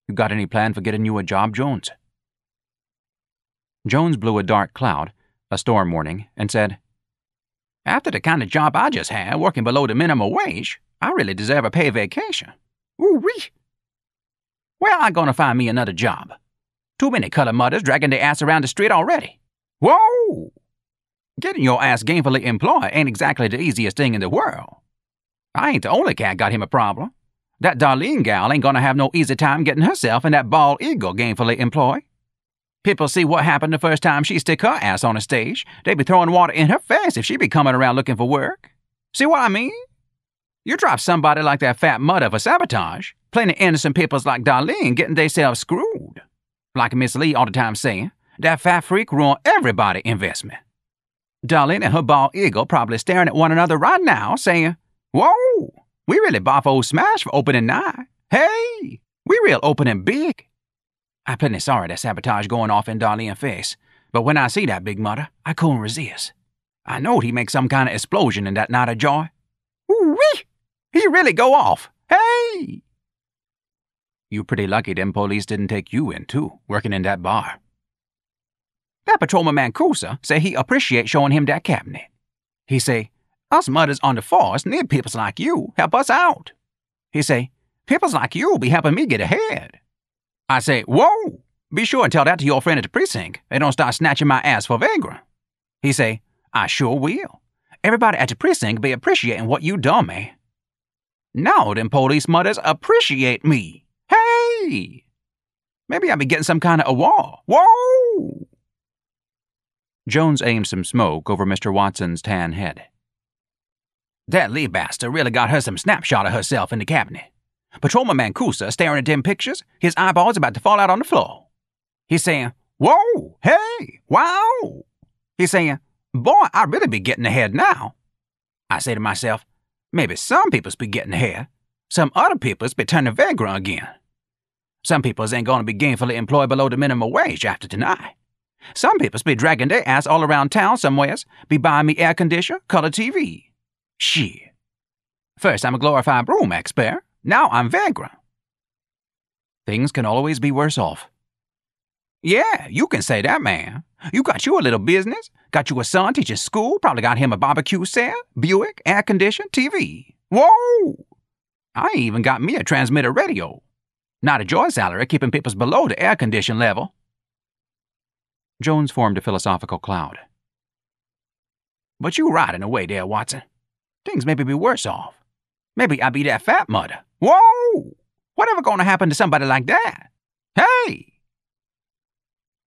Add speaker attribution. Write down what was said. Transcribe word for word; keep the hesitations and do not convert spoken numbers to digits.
Speaker 1: You got any plan for getting you a job, Jones?" Jones blew a dark cloud, a storm warning, and said, "After the kind of job I just had, working below the minimum wage, I really deserve a paid vacation. Ooh-wee! Where am I going to find me another job? Too many color mudders dragging their ass around the street already. Whoa! Getting your ass gainfully employed ain't exactly the easiest thing in the world. I ain't the only cat got him a problem. That Darlene gal ain't gonna have no easy time getting herself and that bald eagle gainfully employed. People see what happened the first time she stick her ass on a stage. They be throwing water in her face if she be coming around looking for work. See what I mean? You drop somebody like that fat mudder for sabotage, plenty innocent peoples like Darlene getting theyselves screwed. Like Miss Lee all the time saying, that fat freak ruined everybody's investment. Darlene and her bald eagle probably staring at one another right now saying, whoa, we really boff old Smash for opening night. Hey, we real opening big. I'm plenty sorry that sabotage going off in Darlene's face, but when I see that big mudder, I couldn't resist. I knowed he make some kind of explosion in that night of joy. Ooh-wee! He really go off. Hey! You pretty lucky them police didn't take you in, too, working in that bar. That patrolman Mancusa say he appreciate showing him that cabinet. He say, us mudders on the force need peoples like you help us out. He say, peoples like you be helping me get ahead. I say, whoa, be sure and tell that to your friend at the precinct. They don't start snatching my ass for vagrant. He say, I sure will. Everybody at the precinct be appreciating what you done, man. Now them police mudders appreciate me. Hey! Maybe I be getting some kind of award. Whoa! Jones aimed some smoke over Mister Watson's tan head. That Lee bastard really got her some snapshot of herself in the cabinet. Patrolman Mancusa staring at them pictures, his eyeballs about to fall out on the floor. He's saying, whoa, hey, wow. He's saying, boy, I really be getting ahead now. I say to myself, maybe some peoples be getting ahead. Some other peoples be turning vagrant again. Some peoples ain't gonna be gainfully employed below the minimum wage after tonight. Some peoples be dragging their ass all around town somewheres, be buying me air conditioner, color T V. Shit. First I'm a glorified broom expert, now I'm vagrant. Things can always be worse off. Yeah, you can say that, man. You got you a little business, got you a son teaching school, probably got him a barbecue set, Buick, air conditioner, T V. Whoa! I ain't even got me a transmitter radio. Not a joy salary keeping peoples below the air condition level. Jones formed a philosophical cloud. But you right in a way there, Watson. Things maybe be worse off. Maybe I be that fat mudder. Whoa! Whatever gonna happen to somebody like that? Hey!